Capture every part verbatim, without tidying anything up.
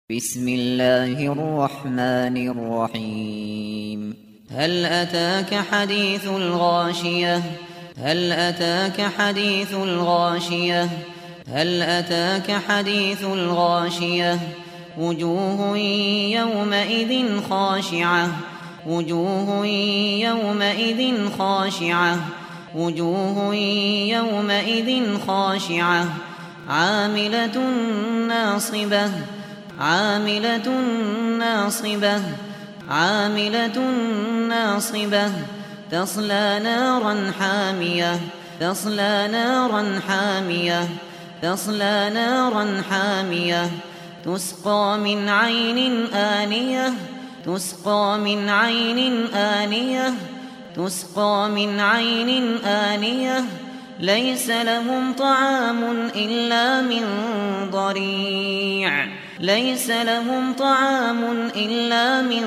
بسم الله الرحمن الرحيم هل أتاك حديث الغاشية هل أتاك حديث الغاشية هل أتاك حديث الغاشية وجوه يومئذ خاشعة وجوه يومئذ خاشعة وجوه يومئذ خاشعة عاملة ناصبة عاملة ناصبة عاملة ناصبة تصلى نارا حامية تصلى نارا حامية تصلى نارا حامية تسقى من عين آنية تسقى من عين آنية تسقى من عين آنية ليس لهم طعام إلا من ضريع ليس لهم طعام إلا من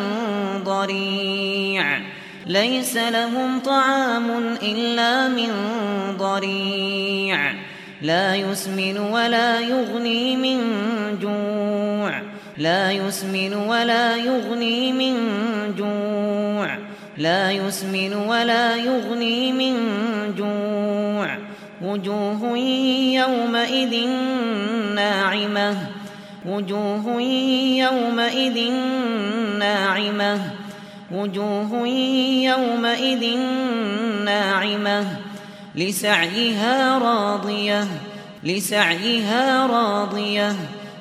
ضريع ليس لهم طعام إلا من ضريع لا يسمن ولا يغني من جوع لا يسمن ولا يغني من جوع لا يسمن ولا يغني من جوع وجوه يومئذ ناعمة وجوه يومئذ ناعمة وجوه يومئذ ناعمة لسعيها راضية لسعيها راضية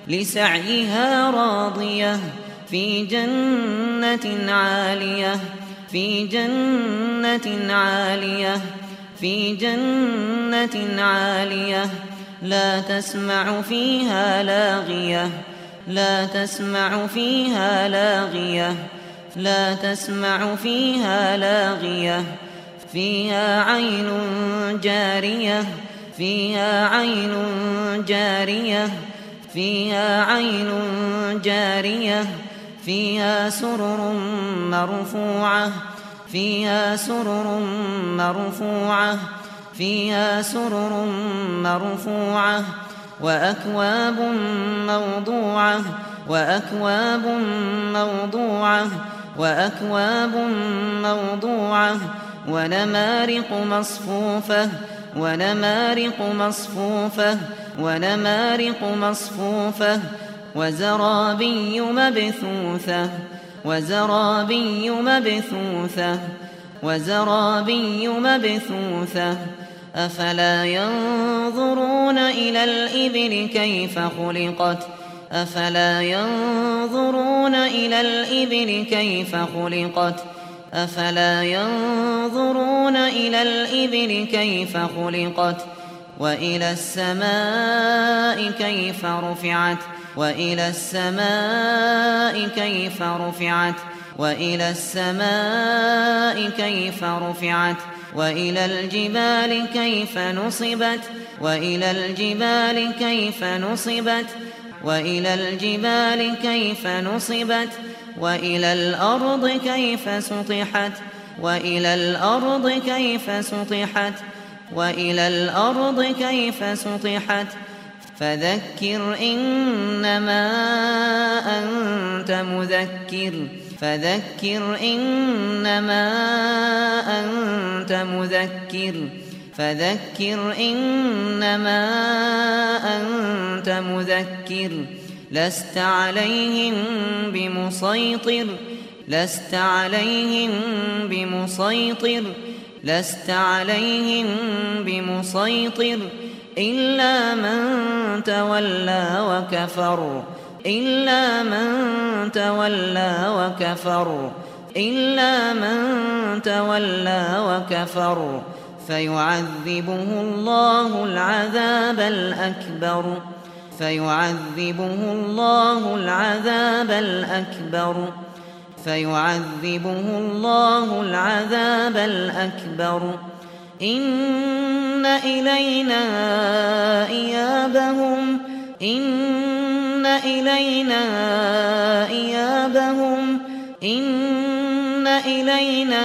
لسعيها راضية في جنة عالية في جنة عالية في جنة عالية لا تسمع فيها لاغية لا تسمع فيها لاغية لا تسمع فيها لاغية فيها عين جارية فيها عين جارية فيها عين جارية فيها سرر مرفوعة فيها سرر مرفوعة فيها سرر مرفوعة وأكواب موضوعة وأكواب موضوعة وأكواب موضوعة ونمارق مصفوفة ونمارق مصفوفة ونمارق مصفوفة وزرابي مبثوثة وزرابي مبثوثة وزرابي مبثوثة أفلا ينظرون إلى الإبل كيف خلقت أفلا ينظرون إلى الإبل كيف خلقت أفلا ينظرون إلى الإبل كيف خلقت وإلى السماء كيف رفعت وإلى السماء كيف رفعت وإلى السماء كيف رفعت وإلى الجبال كيف نصبت وإلى الجبال كيف نصبت وإلى الجبال كيف نصبت وإلى الأرض كيف سطحت وإلى الأرض كيف سطحت وإلى الأرض كيف سطحت فذكر إنما أنت مذكر فذكر إنما أنت مذكر فذكر إنما أنت مذكر لست عليهم بمسيطر لست عليهم بمسيطر لست عليهم بمسيطر إلا من تولى وكفر إلا من تولى وكفر إلا من تولى وكفر فيعذبه الله العذاب الأكبر فيعذبه الله العذاب الأكبر فيعذبه الله العذاب الأكبر إن إلينا إيابهم إن إلينا إيابهم إن إلينا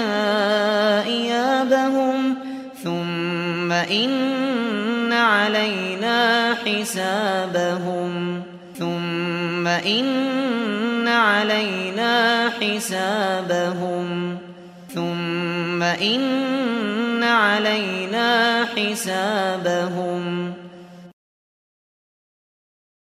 إيابهم ثم إن علينا حسابهم ثم ثم إن علينا حسابهم ثم إن علينا حسابهم